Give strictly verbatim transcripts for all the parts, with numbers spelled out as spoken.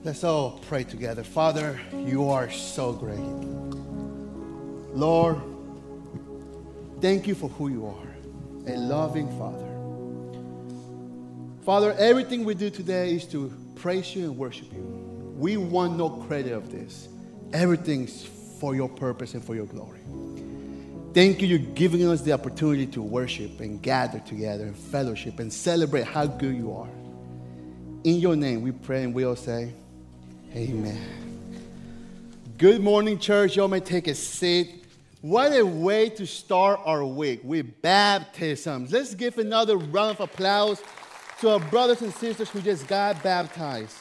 Let's all pray together. Father, you are so great. Lord, thank you for who you are, a loving Father. Father, everything we do today is to praise you and worship you. We want no credit of this. Everything's for your purpose and for your glory. Thank you, you're giving us the opportunity to worship and gather together and fellowship and celebrate how good you are. In your name we pray and we all say, amen. Good morning, church. Y'all may take a seat. What a way to start our week with baptisms. Let's give another round of applause to our brothers and sisters who just got baptized.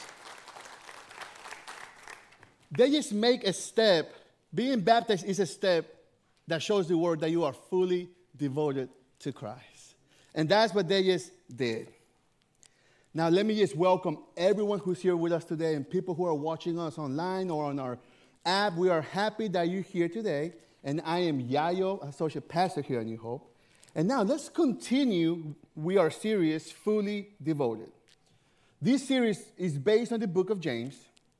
They just make a step. Being baptized is a step that shows the world that you are fully devoted to Christ. And that's what they just did. Now, let me just welcome everyone who's here with us today and people who are watching us online or on our app. We are happy that you're here today. And I am Yayo, Associate Pastor here at New Hope. And now let's continue with our series, Fully Devoted. This series is based on the book of James.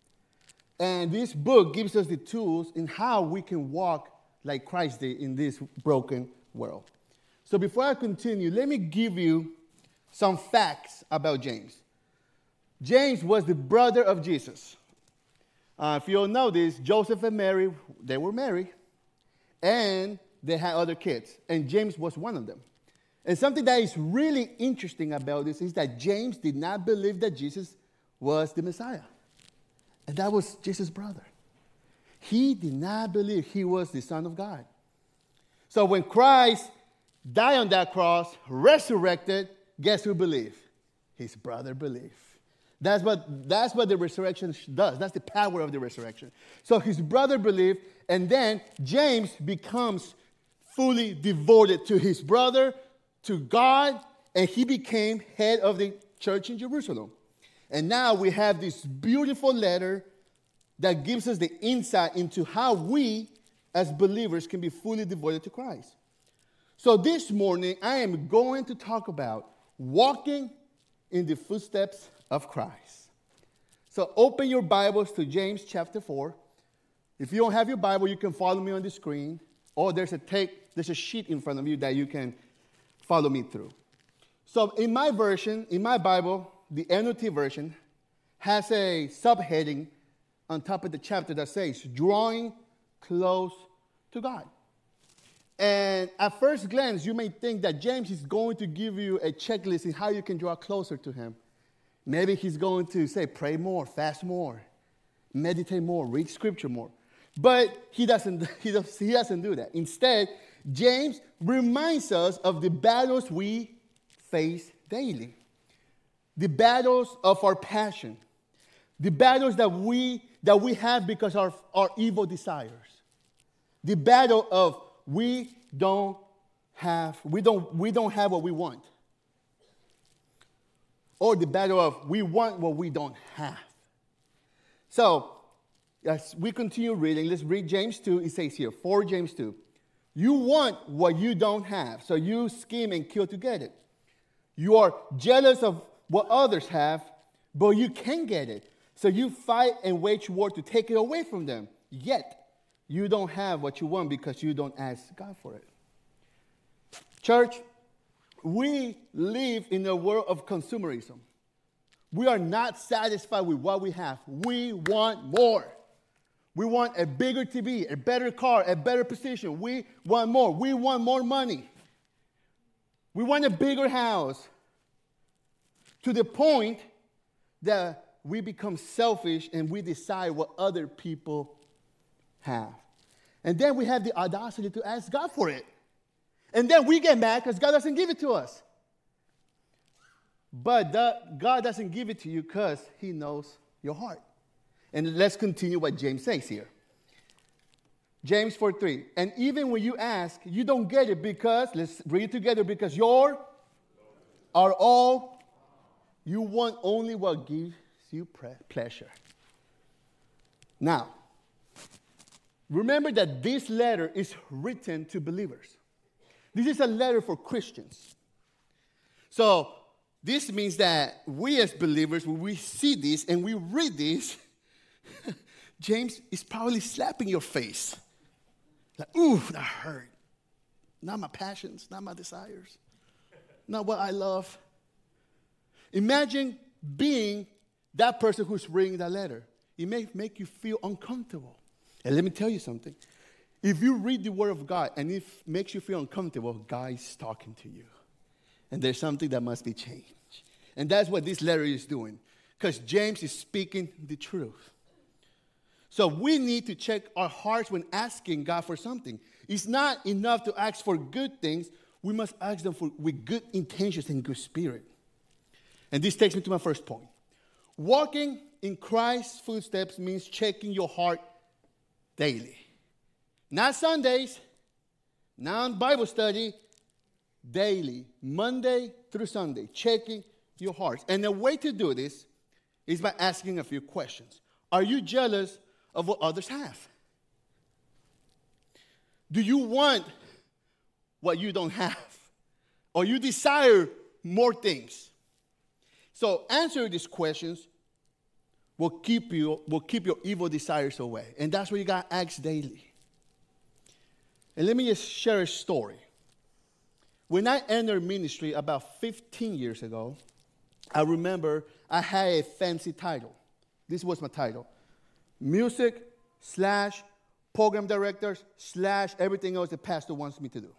And this book gives us the tools in how we can walk like Christ did in this broken world. So before I continue, let me give you some facts about James. James was the brother of Jesus. Uh, if you don't know this, Joseph and Mary, they were married. And they had other kids. And James was one of them. And something that is really interesting about this is that James did not believe that Jesus was the Messiah. And that was Jesus' brother. He did not believe he was the Son of God. So when Christ died on that cross, resurrected, guess who believed? His brother believed. That's what, that's what the resurrection does. That's the power of the resurrection. So his brother believed, and then James becomes fully devoted to his brother, to God, and he became head of the church in Jerusalem. And now we have this beautiful letter that gives us the insight into how we, as believers, can be fully devoted to Christ. So this morning, I am going to talk about walking in the footsteps of Christ. So open your Bibles to James chapter four. If you don't have your Bible, you can follow me on the screen. Or there's a take, there's a sheet in front of you that you can follow me through. So in my version, in my Bible, the N L T version has a subheading on top of the chapter that says, Drawing Close to God. And at first glance, you may think that James is going to give you a checklist in how you can draw closer to him. Maybe he's going to say, pray more, fast more, meditate more, read scripture more. But he doesn't, he does, he doesn't do that. Instead, James reminds us of the battles we face daily. The battles of our passion. The battles that we, that we have because of our evil desires. The battle of we don't have, we don't, we don't have what we want. Or the battle of we want what we don't have. So, as we continue reading, let's read James two. It says here, for James two. You want what you don't have, so you scheme and kill to get it. You are jealous of what others have, but you can't get it. So you fight and wage war to take it away from them. Yet, you don't have what you want because you don't ask God for it. Church, we live in a world of consumerism. We are not satisfied with what we have. We want more. We want a bigger T V, a better car, a better position. We want more. We want more money. We want a bigger house. To the point that we become selfish and we decide what other people have. And then we have the audacity to ask God for it. And then we get mad because God doesn't give it to us. But the, God doesn't give it to you because he knows your heart. And let's continue what James says here. James four three. And even when you ask, you don't get it because, let's read it together, because your are all, you want only what gives you pleasure. Now, remember that this letter is written to believers. This is a letter for Christians. So this means that we as believers, when we see this and we read this, James is probably slapping your face. Like, ooh, that hurt. Not my passions, not my desires, not what I love. Imagine being that person who's reading that letter. It may make you feel uncomfortable. And let me tell you something. If you read the Word of God and it makes you feel uncomfortable, God is talking to you. And there's something that must be changed. And that's what this letter is doing. Because James is speaking the truth. So we need to check our hearts when asking God for something. It's not enough to ask for good things. We must ask them for, with good intentions and good spirit. And this takes me to my first point. Walking in Christ's footsteps means checking your heart daily. Not Sundays, not Bible study, daily, Monday through Sunday, checking your hearts. And the way to do this is by asking a few questions. Are you jealous of what others have? Do you want what you don't have? Or you desire more things? So answering these questions will keep you will keep your evil desires away. And that's what you got to ask daily. And let me just share a story. When I entered ministry about fifteen years ago, I remember I had a fancy title. This was my title. Music slash program directors slash everything else the pastor wants me to do.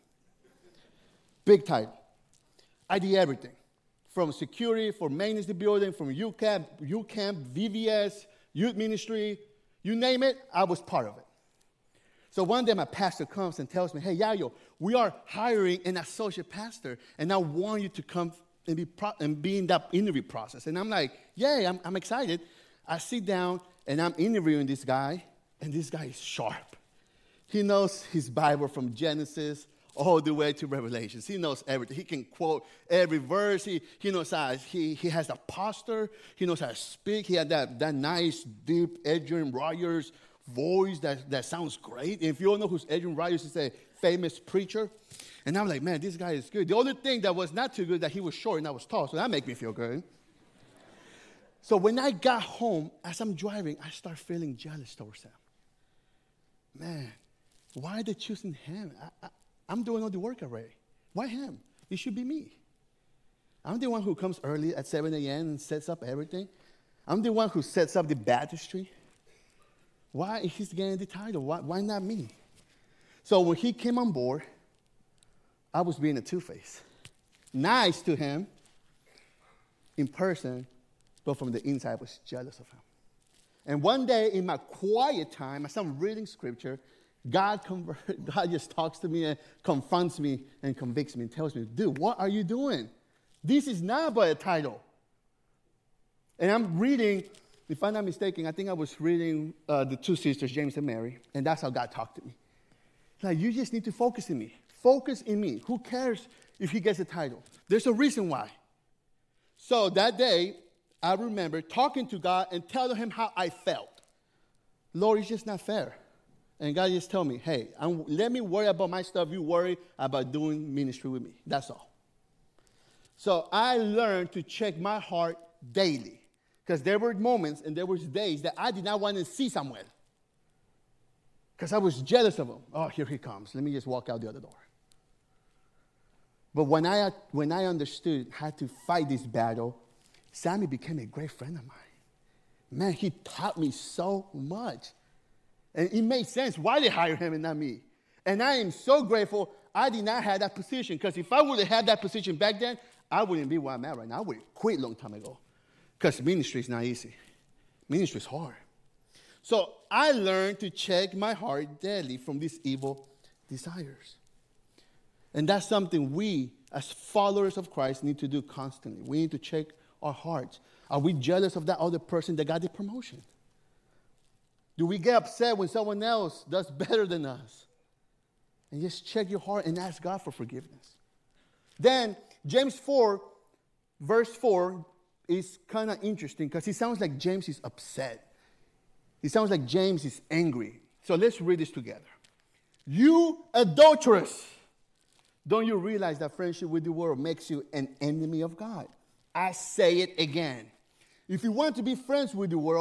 Big title. I did everything. From security, from maintenance of the building, from U CAMP, U CAMP, V V S, youth ministry, you name it, I was part of it. So one day my pastor comes and tells me, hey, Yayo, we are hiring an associate pastor, and I want you to come and be, pro- and be in that interview process. And I'm like, yeah, I'm, I'm excited. I sit down, and I'm interviewing this guy, and this guy is sharp. He knows his Bible from Genesis all the way to Revelations. He knows everything. He can quote every verse. He, he knows how, he, he has a posture. He knows how to speak. He had that, that nice, deep Adrian Rogers voice that, that sounds great. And if you don't know who's Adrian Rogers, he's a famous preacher. And I'm like, man, this guy is good. The only thing that was not too good that he was short and I was tall, so that made me feel good. So when I got home, as I'm driving, I start feeling jealous towards him. Man, why are they choosing him? I, I, I'm doing all the work already. Why him? It should be me. I'm the one who comes early at seven a.m. and sets up everything. I'm the one who sets up the baptistry. Why is he getting the title? Why, why not me? So when he came on board, I was being a two-face. Nice to him in person, but from the inside, I was jealous of him. And one day in my quiet time, as I'm reading scripture, God, convert, God just talks to me and confronts me and convicts me and tells me, dude, what are you doing? This is not about a title. And I'm reading, if I'm not mistaken, I think I was reading uh, the two sisters, James and Mary, and that's how God talked to me. Like, you just need to focus in me. Focus in me. Who cares if he gets a title? There's a reason why. So that day, I remember talking to God and telling him how I felt. Lord, it's just not fair. And God just told me, hey, I'm, let me worry about my stuff. You worry about doing ministry with me. That's all. So I learned to check my heart daily. Because there were moments and there were days that I did not want to see Samuel. Because I was jealous of him. Oh, here he comes. Let me just walk out the other door. But when I, when I understood how to fight this battle, Sammy became a great friend of mine. Man, he taught me so much. And it made sense why they hired him and not me. And I am so grateful I did not have that position. Because if I would have had that position back then, I wouldn't be where I'm at right now. I would have quit a long time ago. Because ministry is not easy. Ministry is hard. So I learned to check my heart daily from these evil desires. And that's something we, as followers of Christ, need to do constantly. We need to check our hearts. Are we jealous of that other person that got the promotion? Do we get upset when someone else does better than us? And just check your heart and ask God for forgiveness. Then, James four, verse four, is kind of interesting because it sounds like James is upset. It sounds like James is angry. So let's read this together. You adulterous, don't you realize that friendship with the world makes you an enemy of God? I say it again. If you want to be friends with the world,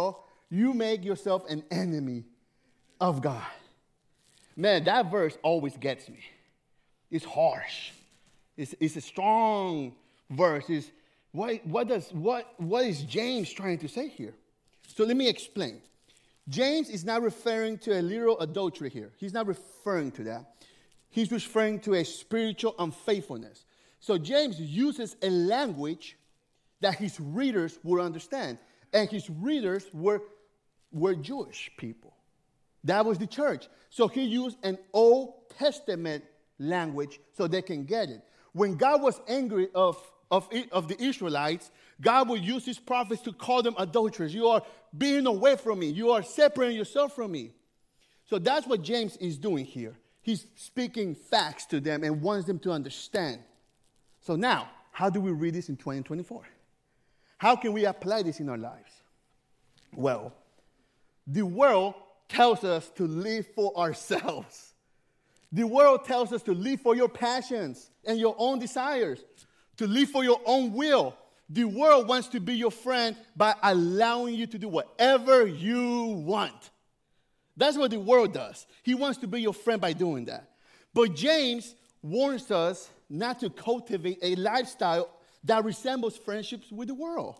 you make yourself an enemy of God. Man, that verse always gets me. It's harsh. It's, it's a strong verse. It's, what, what, does, what, what is James trying to say here? So let me explain. James is not referring to a literal adultery here. He's not referring to that. He's referring to a spiritual unfaithfulness. So James uses a language that his readers would understand. And his readers were, were Jewish people. That was the church. So he used an Old Testament language so they can get it. When God was angry of, of, of the Israelites, God would use his prophets to call them adulterers. You are being away from me. You are separating yourself from me. So that's what James is doing here. He's speaking facts to them and wants them to understand. So now, how do we read this in twenty twenty-four? How can we apply this in our lives? Well, the world tells us to live for ourselves. The world tells us to live for your passions and your own desires, to live for your own will. The world wants to be your friend by allowing you to do whatever you want. That's what the world does. He wants to be your friend by doing that. But James warns us not to cultivate a lifestyle that resembles friendships with the world.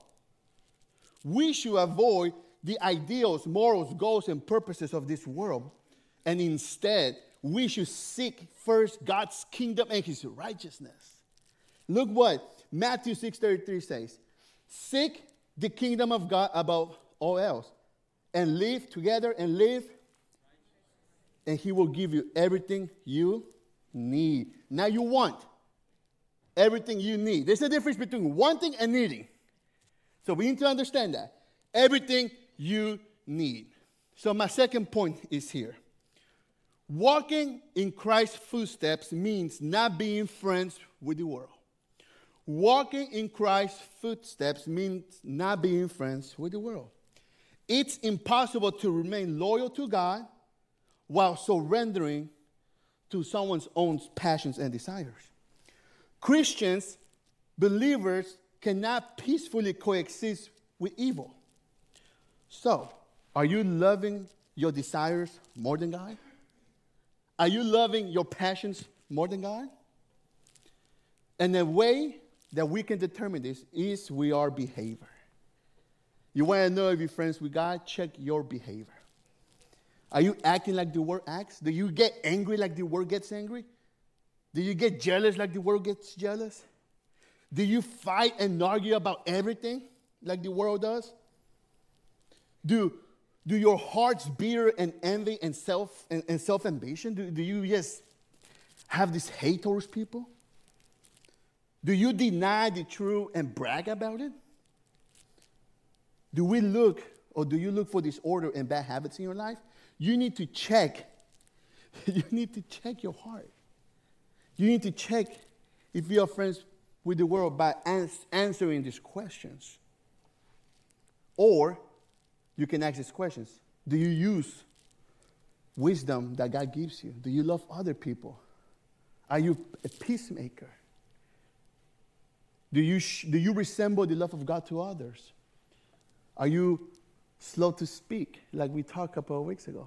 We should avoid the ideals, morals, goals, and purposes of this world. And instead, we should seek first God's kingdom and his righteousness. Look what Matthew six thirty-three says. Seek the kingdom of God above all else. And live together and live. And he will give you everything you need. Now you want everything you need. There's a difference between wanting and needing. So we need to understand that. Everything you need. So my second point is here. Walking in Christ's footsteps means not being friends with the world. Walking in Christ's footsteps means not being friends with the world. It's impossible to remain loyal to God while surrendering to someone's own passions and desires. Christians, believers, cannot peacefully coexist with evil. So, are you loving your desires more than God? Are you loving your passions more than God? And the way that we can determine this is with our behavior. You want to know if you're friends with God? Check your behavior. Are you acting like the world acts? Do you get angry like the world gets angry? Do you get jealous like the world gets jealous? Do you fight and argue about everything like the world does? Do, do your hearts beat and envy and self and, and self-ambition? Do, do you just have this hate towards people? Do you deny the truth and brag about it? Do we look, or do you look for disorder and bad habits in your life? You need to check. You need to check your heart. You need to check if you are friends with the world by ans- answering these questions. Or you can ask these questions. Do you use wisdom that God gives you? Do you love other people? Are you a peacemaker? Do you, sh- do you resemble the love of God to others? Are you slow to speak, like we talked a couple of weeks ago?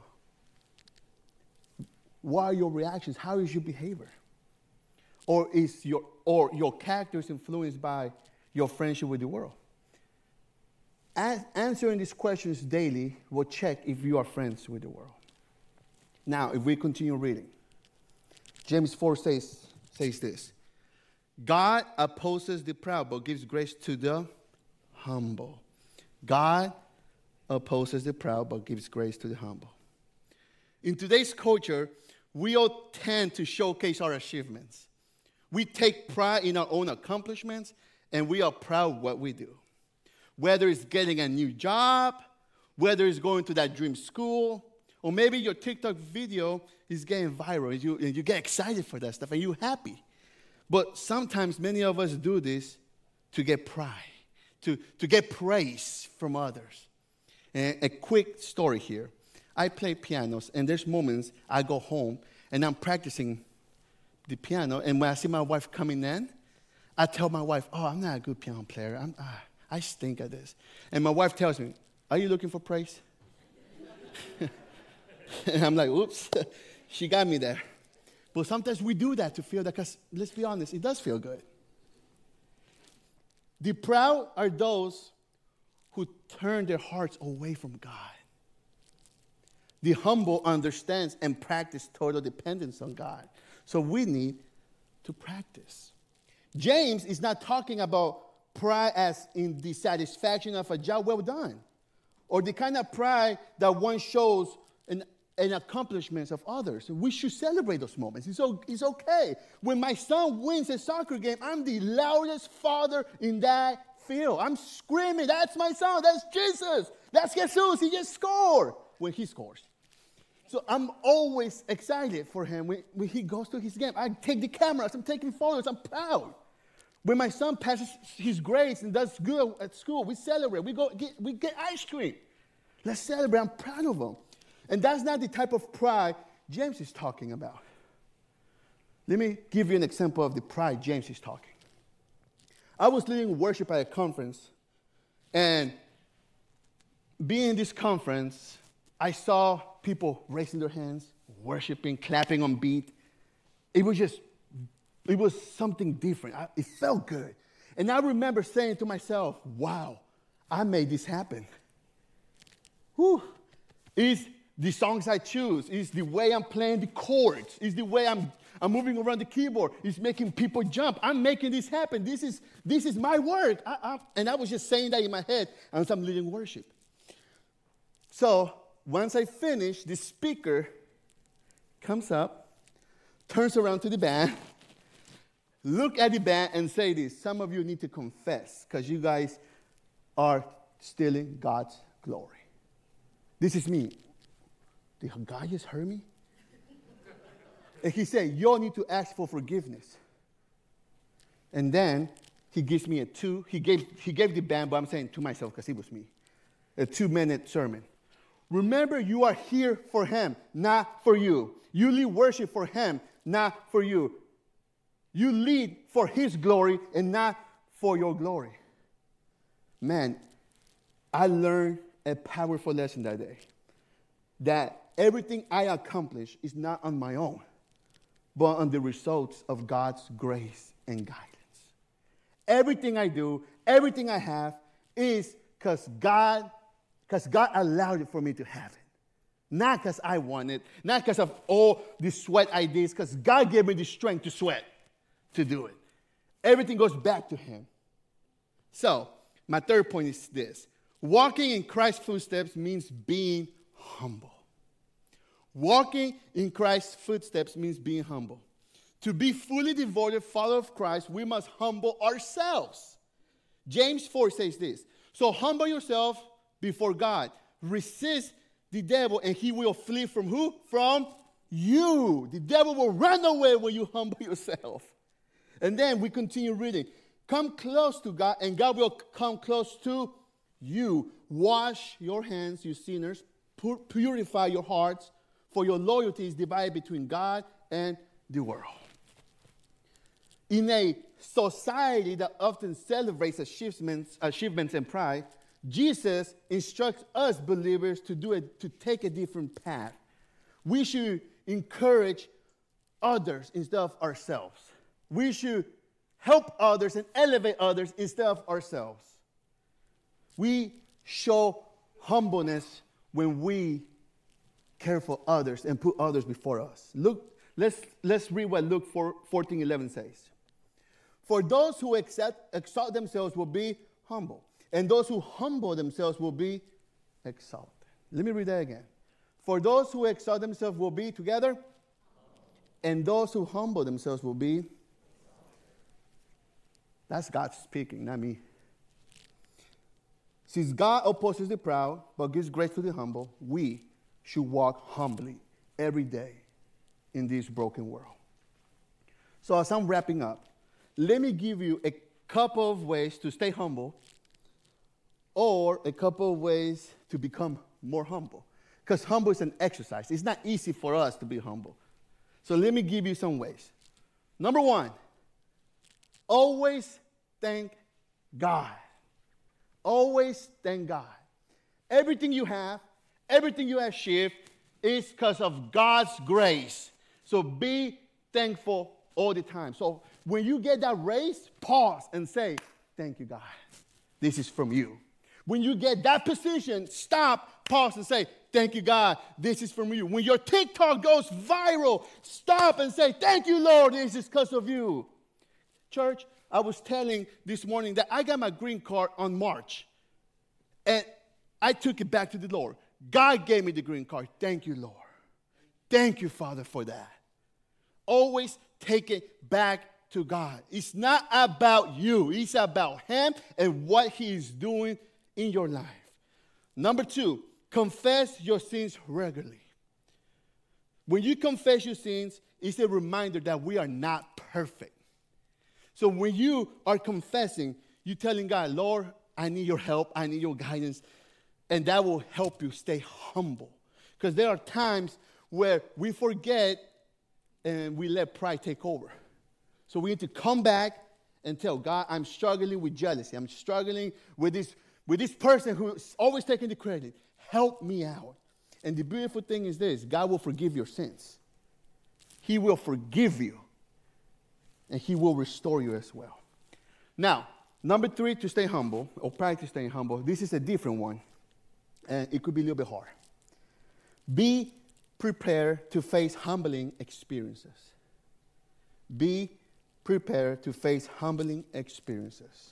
What are your reactions? How is your behavior? Or is your or your character is influenced by your friendship with the world? As answering these questions daily will check if you are friends with the world. Now, if we continue reading, James four says, says this. God opposes the proud, but gives grace to the humble. God opposes the proud, but gives grace to the humble. In today's culture, we all tend to showcase our achievements. We take pride in our own accomplishments, and we are proud of what we do. Whether it's getting a new job, whether it's going to that dream school, or maybe your TikTok video is getting viral, and you, and you get excited for that stuff, and you're happy. But sometimes many of us do this to get pride, to, to get praise from others. And a quick story here. I play pianos, and there's moments I go home, and I'm practicing the piano, and when I see my wife coming in, I tell my wife, oh, I'm not a good piano player. I'm, ah, I stink at this. And my wife tells me, are you looking for praise? And I'm like, oops, she got me there. But sometimes we do that to feel that, because let's be honest, it does feel good. The proud are those who turn their hearts away from God. The humble understands and practice total dependence on God. So we need to practice. James is not talking about pride as in the satisfaction of a job well done, or the kind of pride that one shows in, in accomplishments of others. We should celebrate those moments. It's, it's okay. When my son wins a soccer game, I'm the loudest father in that field. I'm screaming, that's my son, that's Jesus, that's Jesus, he just scored, when he scores. So I'm always excited for him when, when he goes to his game. I take the cameras, I'm taking photos, I'm proud. When my son passes his grades and does good at school, we celebrate. We go get, we get ice cream. Let's celebrate. I'm proud of him. And that's not the type of pride James is talking about. Let me give you an example of the pride James is talking. I was leading worship at a conference, and being in this conference, I saw people raising their hands, worshiping, clapping on beat. It was just, it was something different. I, it felt good. And I remember saying to myself, wow, I made this happen. Whew. It's the songs I choose. It's the way I'm playing the chords. It's the way I'm, I'm moving around the keyboard. It's making people jump. I'm making this happen. This is, this is my work. I, I, and I was just saying that in my head as I'm leading worship. So once I finish, the speaker comes up, turns around to the band, look at the band and say this. Some of you need to confess because you guys are stealing God's glory. This is me. Did God just heard me? And he said, you all need to ask for forgiveness. And then he gives me a two. He gave, he gave the band, but I'm saying to myself because it was me, a two-minute sermon. Remember, you are here for him, not for you. You lead worship for him, not for you. You lead for his glory and not for your glory. Man, I learned a powerful lesson that day. That everything I accomplish is not on my own, but on the results of God's grace and guidance. Everything I do, everything I have is because God, because God allowed it for me to have it. Not because I want it, not because of all the sweat I did, because God gave me the strength to sweat, to do it. Everything goes back to him. So, my third point is this. Walking in Christ's footsteps means being humble. Walking in Christ's footsteps means being humble. To be fully devoted follower of Christ, we must humble ourselves. James four says this. So humble yourself before God. Resist the devil and he will flee from who? From you. The devil will run away when you humble yourself. And then we continue reading. Come close to God and God will come close to you. Wash your hands, you sinners. Pur- purify your hearts, for your loyalty is divided between God and the world. In a society that often celebrates achievements, achievements and pride, Jesus instructs us believers to do it, to take a different path. We should encourage others instead of ourselves. We should help others and elevate others instead of ourselves. We show humbleness when we care for others and put others before us. Look, let's, let's read what Luke fourteen eleven says. For those who accept, exalt themselves will be humble, and those who humble themselves will be exalted. Let me read that again. For those who exalt themselves will be together, and those who humble themselves will be. That's God speaking, not me. Since God opposes the proud, but gives grace to the humble, we should walk humbly every day in this broken world. So as I'm wrapping up, let me give you a couple of ways to stay humble or a couple of ways to become more humble. Because humble is an exercise. It's not easy for us to be humble. So let me give you some ways. Number one, always thank God. Always thank God. Everything you have, Everything you achieve is because of God's grace. So be thankful all the time. So when you get that raise, pause and say, thank you, God. This is from you. When you get that position, stop, pause, and say, thank you, God. This is from you. When your TikTok goes viral, stop and say, thank you, Lord. This is because of you. Church, I was telling this morning that I got my green card on March. And I took it back to the Lord. God gave me the green card. Thank you, Lord. Thank you, Father, for that. Always take it back to God. It's not about you. It's about Him and what He is doing in your life. Number two, confess your sins regularly. When you confess your sins, it's a reminder that we are not perfect. So when you are confessing, you're telling God, Lord, I need your help. I need your guidance. And that will help you stay humble. Because there are times where we forget and we let pride take over. So we need to come back and tell God, I'm struggling with jealousy. I'm struggling with this, with this person who's always taking the credit. Help me out. And the beautiful thing is this, God will forgive your sins. He will forgive you. And He will restore you as well. Now, number three, to stay humble, or practice staying humble. This is a different one. And it could be a little bit hard. Be prepared to face humbling experiences. Be prepared to face humbling experiences.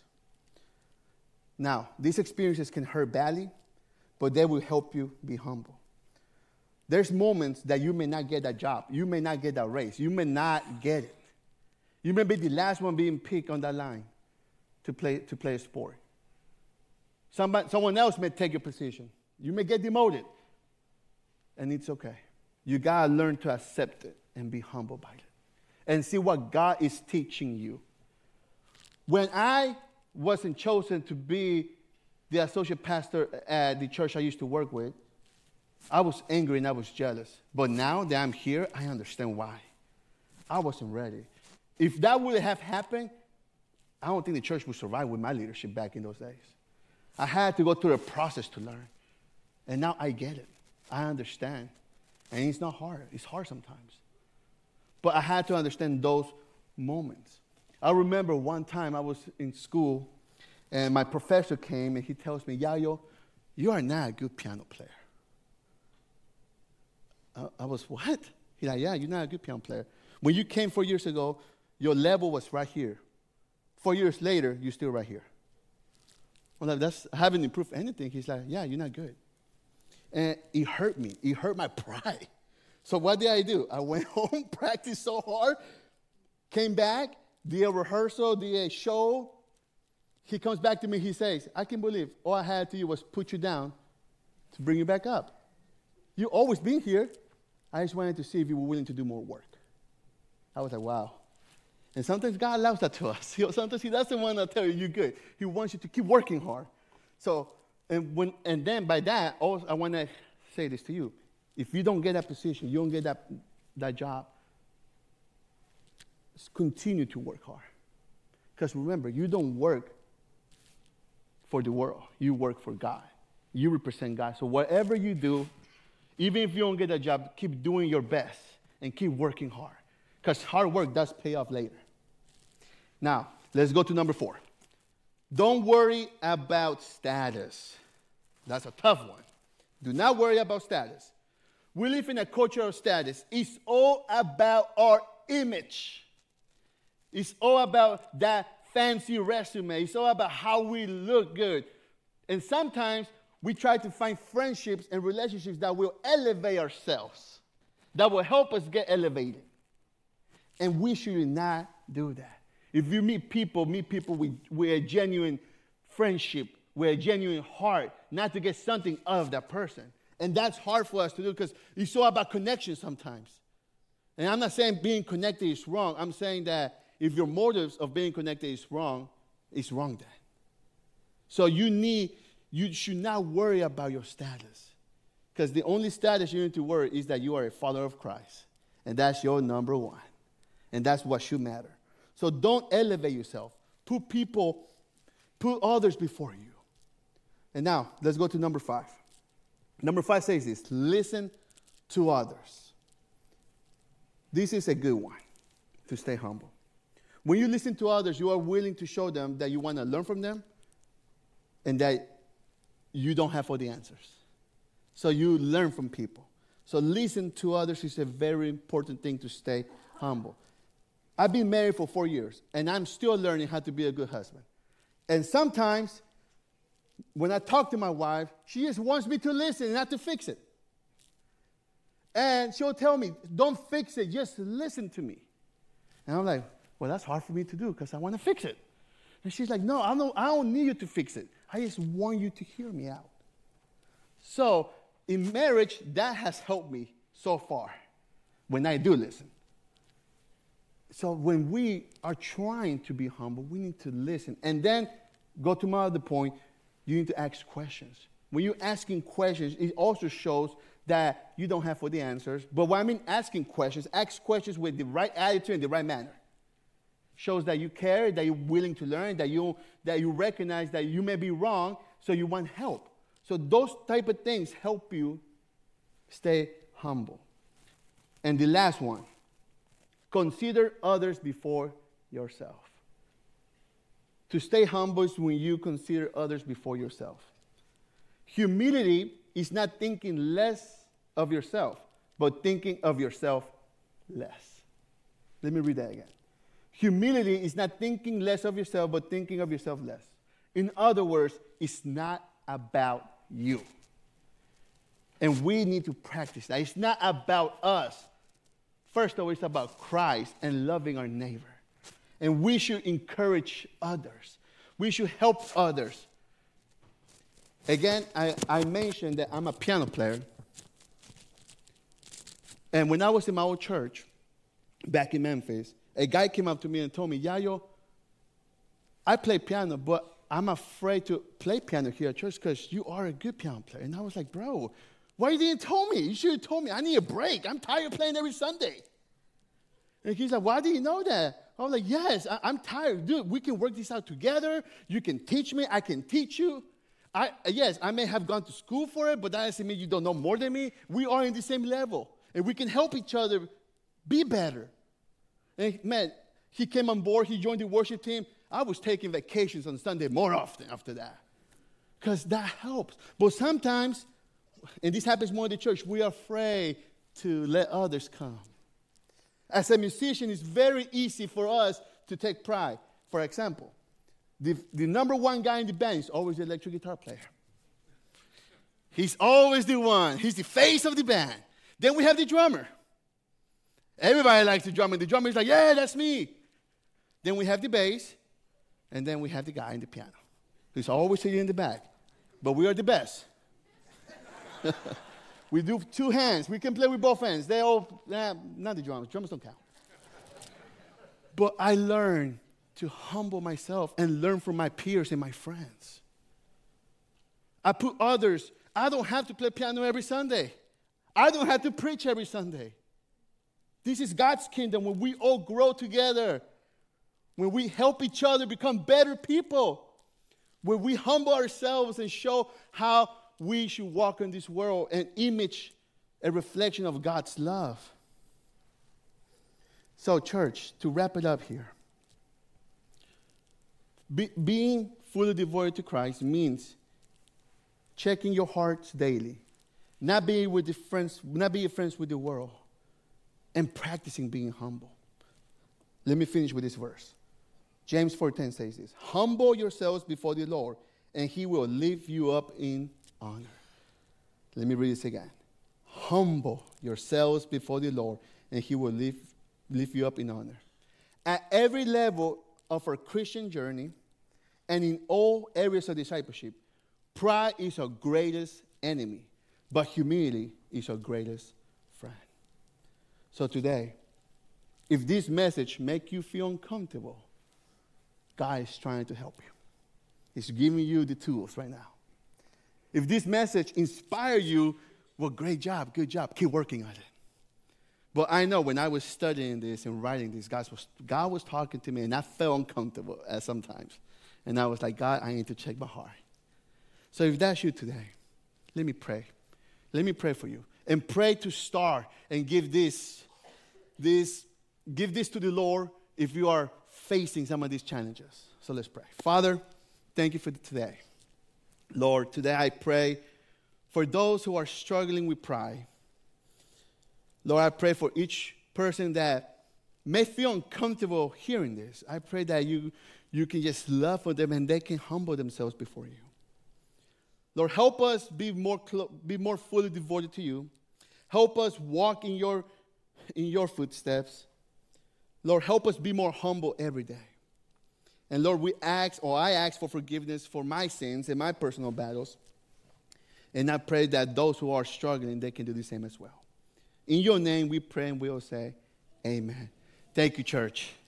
Now, these experiences can hurt badly, but they will help you be humble. There's moments that you may not get that job. You may not get that raise. You may not get it. You may be the last one being picked on that line to play, to play a sport. Somebody, someone else may take your position. You may get demoted. And it's okay. You got to learn to accept it and be humble by it. And see what God is teaching you. When I wasn't chosen to be the associate pastor at the church I used to work with, I was angry and I was jealous. But now that I'm here, I understand why. I wasn't ready. If that would have happened, I don't think the church would survive with my leadership back in those days. I had to go through a process to learn. And now I get it. I understand. And it's not hard. It's hard sometimes. But I had to understand those moments. I remember one time I was in school, and my professor came, and he tells me, Yayo, you are not a good piano player. I, I was, what? He's like, yeah, you're not a good piano player. When you came four years ago, your level was right here. Four years later, you're still right here. I'm like, that's, I haven't improved anything. He's like, yeah, you're not good. And it hurt me. It hurt my pride. So what did I do? I went home, practiced so hard, came back, did a rehearsal, did a show. He comes back to me, he says, I can't believe all I had to do was put you down to bring you back up. You've always been here. I just wanted to see if you were willing to do more work. I was like, wow. And sometimes God allows that to us. Sometimes He doesn't want to tell you you're good. He wants you to keep working hard. So, and when, and then by that, also, I want to say this to you. If you don't get that position, you don't get that, that job, continue to work hard. Because remember, you don't work for the world. You work for God. You represent God. So whatever you do, even if you don't get a job, keep doing your best and keep working hard. Because hard work does pay off later. Now, let's go to number four. Don't worry about status. That's a tough one. Do not worry about status. We live in a culture of status. It's all about our image. It's all about that fancy resume. It's all about how we look good. And sometimes we try to find friendships and relationships that will elevate ourselves, that will help us get elevated. And we should not do that. If you meet people, meet people with, with a genuine friendship, with a genuine heart, not to get something out of that person. And that's hard for us to do because it's all about connection sometimes. And I'm not saying being connected is wrong. I'm saying that if your motives of being connected is wrong, it's wrong then. So you need, you should not worry about your status. Because the only status you need to worry is that you are a follower of Christ. And that's your number one. And that's what should matter. So don't elevate yourself. Put people, put others before you. And now, let's go to number five. Number five says this, listen to others. This is a good one to stay humble. When you listen to others, you are willing to show them that you want to learn from them and that you don't have all the answers. So you learn from people. So listen to others is a very important thing to stay humble. I've been married for four years, and I'm still learning how to be a good husband. And sometimes, when I talk to my wife, she just wants me to listen and not to fix it. And she'll tell me, don't fix it, just listen to me. And I'm like, well, that's hard for me to do because I want to fix it. And she's like, no, I don't, I don't need you to fix it. I just want you to hear me out. So in marriage, that has helped me so far when I do listen. So when we are trying to be humble, we need to listen. And then go to my other point, you need to ask questions. When you're asking questions, it also shows that you don't have all the answers. But when I mean asking questions, ask questions with the right attitude and the right manner. Shows that you care, that you're willing to learn, that you, that you recognize that you may be wrong, so you want help. So those type of things help you stay humble. And the last one, consider others before yourself. To stay humble is when you consider others before yourself. Humility is not thinking less of yourself, but thinking of yourself less. Let me read that again. Humility is not thinking less of yourself, but thinking of yourself less. In other words, it's not about you. And we need to practice that. It's not about us. First of all, it's about Christ and loving our neighbor. And we should encourage others. We should help others. Again, I, I mentioned that I'm a piano player. And when I was in my old church, back in Memphis, a guy came up to me and told me, Yayo, I play piano, but I'm afraid to play piano here at church because you are a good piano player. And I was like, bro, why you didn't tell me? You should have told me. I need a break. I'm tired of playing every Sunday. And he's like, why do you know that? I was like, yes, I, I'm tired. Dude, we can work this out together. You can teach me. I can teach you. I, yes, I may have gone to school for it, but that doesn't mean you don't know more than me. We are in the same level. And we can help each other be better. And man, he came on board. He joined the worship team. I was taking vacations on Sunday more often after that. Because that helps. But sometimes, and this happens more in the church, we are afraid to let others come. As a musician, it's very easy for us to take pride. For example, the, the number one guy in the band is always the electric guitar player. He's always the one. He's the face of the band. Then we have the drummer. Everybody likes the drummer. The drummer is like, yeah, that's me. Then we have the bass. And then we have the guy in the piano. He's always sitting in the back. But we are the best. We do two hands. We can play with both hands. They all, nah, not the drummers. Drummers don't count. But I learned to humble myself and learn from my peers and my friends. I put others, I don't have to play piano every Sunday. I don't have to preach every Sunday. This is God's kingdom when we all grow together, when we help each other become better people, when we humble ourselves and show how we should walk in this world and image a reflection of God's love. So, church, to wrap it up here, be, being fully devoted to Christ means checking your hearts daily, not being with the friends, not being friends with the world, and practicing being humble. Let me finish with this verse. James four ten says this: humble yourselves before the Lord, and he will lift you up in honor. Let me read this again. Humble yourselves before the Lord, and he will lift, lift you up in honor. At every level of our Christian journey, and in all areas of discipleship, pride is our greatest enemy, but humility is our greatest friend. So today, if this message makes you feel uncomfortable, God is trying to help you. He's giving you the tools right now. If this message inspires you, well, great job, good job. Keep working on it. But I know when I was studying this and writing this, God was, God was talking to me, and I felt uncomfortable at sometimes. And I was like, God, I need to check my heart. So if that's you today, let me pray. Let me pray for you. And pray to start and give this, this, give this to the Lord if you are facing some of these challenges. So let's pray. Father, thank you for today. Lord, today I pray for those who are struggling with pride. Lord, I pray for each person that may feel uncomfortable hearing this. I pray that you, you can just love for them and they can humble themselves before you. Lord, help us be more, clo- be more fully devoted to you. Help us walk in your, in your footsteps. Lord, help us be more humble every day. And Lord, we ask, or I ask for forgiveness for my sins and my personal battles. And I pray that those who are struggling, they can do the same as well. In your name we pray and we will say, amen. Thank you, church.